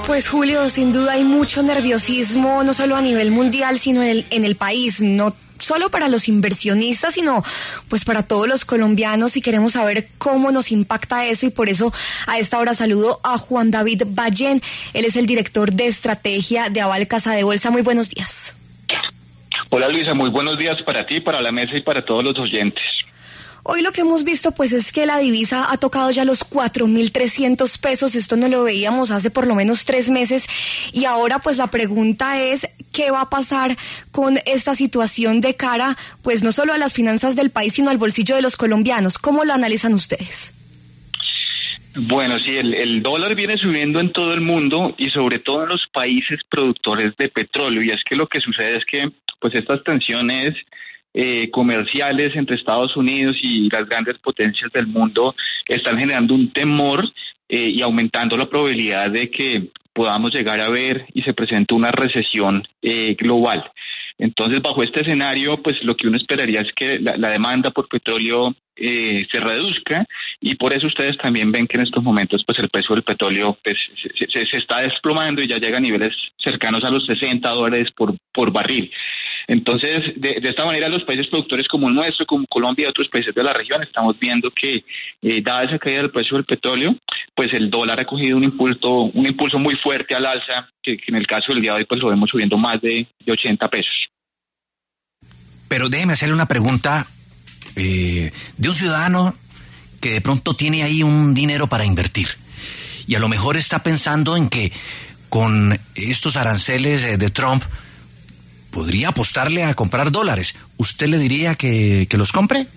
Pues Julio, sin duda hay mucho nerviosismo, no solo a nivel mundial, sino en el país, no solo para los inversionistas, sino pues para todos los colombianos, y queremos saber cómo nos impacta eso, y por eso a esta hora saludo a Juan David Ballén. Él es el director de estrategia de Aval Casa de Bolsa. Muy buenos días. Hola Luisa, muy buenos días para ti, para la mesa y para todos los oyentes. Hoy lo que hemos visto pues es que la divisa ha tocado ya los 4.300 pesos, esto no lo veíamos hace por lo menos 3 meses, y ahora pues la pregunta es ¿qué va a pasar con esta situación de cara pues no solo a las finanzas del país sino al bolsillo de los colombianos? ¿Cómo lo analizan ustedes? Bueno, sí, el dólar viene subiendo en todo el mundo y sobre todo en los países productores de petróleo, y es que lo que sucede es que pues estas tensiones comerciales entre Estados Unidos y las grandes potencias del mundo están generando un temor y aumentando la probabilidad de que podamos llegar a ver y se presente una recesión global. Entonces, bajo este escenario, pues lo que uno esperaría es que la demanda por petróleo se reduzca, y por eso ustedes también ven que en estos momentos pues el precio del petróleo pues, se está desplomando y ya llega a niveles cercanos a los $60 por barril. Entonces, de esta manera, los países productores como el nuestro, como Colombia y otros países de la región, estamos viendo que, dada esa caída del precio del petróleo, pues el dólar ha cogido un impulso muy fuerte al alza, que en el caso del día de hoy, pues lo vemos subiendo más de 80 pesos. Pero déjeme hacerle una pregunta de un ciudadano que de pronto tiene ahí un dinero para invertir, y a lo mejor está pensando en que con estos aranceles de Trump podría apostarle a comprar dólares. ¿Usted le diría que los compre?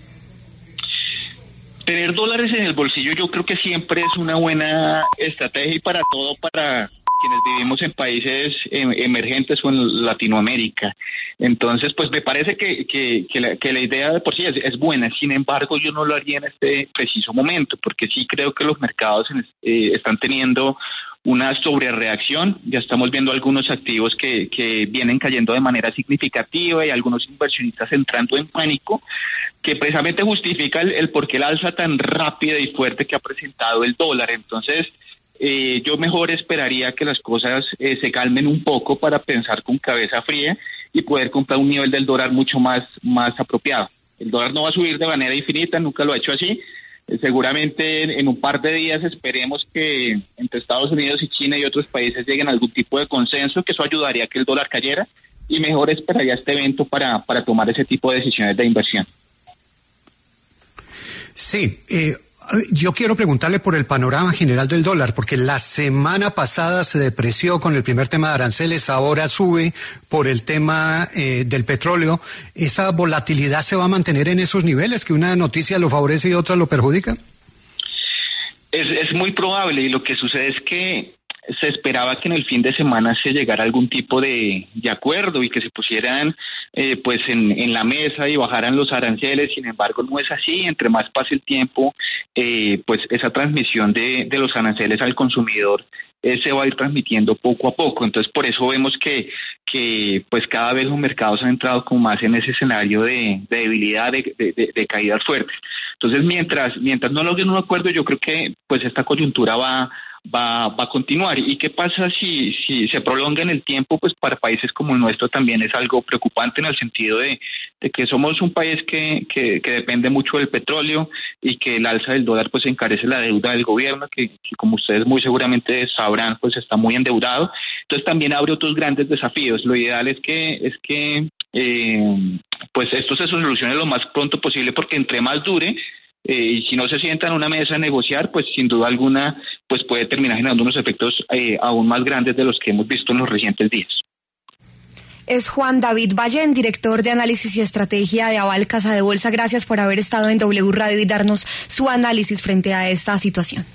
Tener dólares en el bolsillo yo creo que siempre es una buena estrategia, y para todo, para quienes vivimos en países emergentes o en Latinoamérica. Entonces, pues me parece que la idea de por sí es buena. Sin embargo, yo no lo haría en este preciso momento, porque sí creo que los mercados están teniendo una sobrereacción. Ya estamos viendo algunos activos que vienen cayendo de manera significativa, y algunos inversionistas entrando en pánico, que precisamente justifica el por qué la alza tan rápida y fuerte que ha presentado el dólar. Entonces, yo mejor esperaría que las cosas se calmen un poco para pensar con cabeza fría y poder comprar un nivel del dólar mucho más apropiado. El dólar no va a subir de manera infinita, nunca lo ha hecho así. Seguramente en un par de días esperemos que entre Estados Unidos y China y otros países lleguen a algún tipo de consenso, que eso ayudaría a que el dólar cayera, y mejor esperaría este evento para tomar ese tipo de decisiones de inversión. Sí, yo quiero preguntarle por el panorama general del dólar, porque la semana pasada se depreció con el primer tema de aranceles, ahora sube por el tema del petróleo. ¿Esa volatilidad se va a mantener en esos niveles, que una noticia lo favorece y otra lo perjudica? Es muy probable, y lo que sucede es que se esperaba que en el fin de semana se llegara a algún tipo de acuerdo y que se pusieran pues en la mesa y bajaran los aranceles. Sin embargo, no es así. Entre más pase el tiempo, pues esa transmisión de los aranceles al consumidor se va a ir transmitiendo poco a poco. Entonces, por eso vemos que pues cada vez los mercados han entrado como más en ese escenario de debilidad, de caídas fuertes. Entonces, mientras no logren un acuerdo, yo creo que pues esta coyuntura va a continuar. ¿Y qué pasa si se prolonga en el tiempo? Pues para países como el nuestro también es algo preocupante, en el sentido de que somos un país que depende mucho del petróleo, y que el alza del dólar pues encarece la deuda del gobierno, que como ustedes muy seguramente sabrán, pues está muy endeudado. Entonces también abre otros grandes desafíos. Lo ideal es que pues esto se solucione lo más pronto posible, porque entre más dure, y si no se sientan a una mesa a negociar, pues sin duda alguna pues puede terminar generando unos efectos aún más grandes de los que hemos visto en los recientes días. Es Juan David Ballén, director de análisis y estrategia de Aval Casa de Bolsa. Gracias por haber estado en W Radio y darnos su análisis frente a esta situación.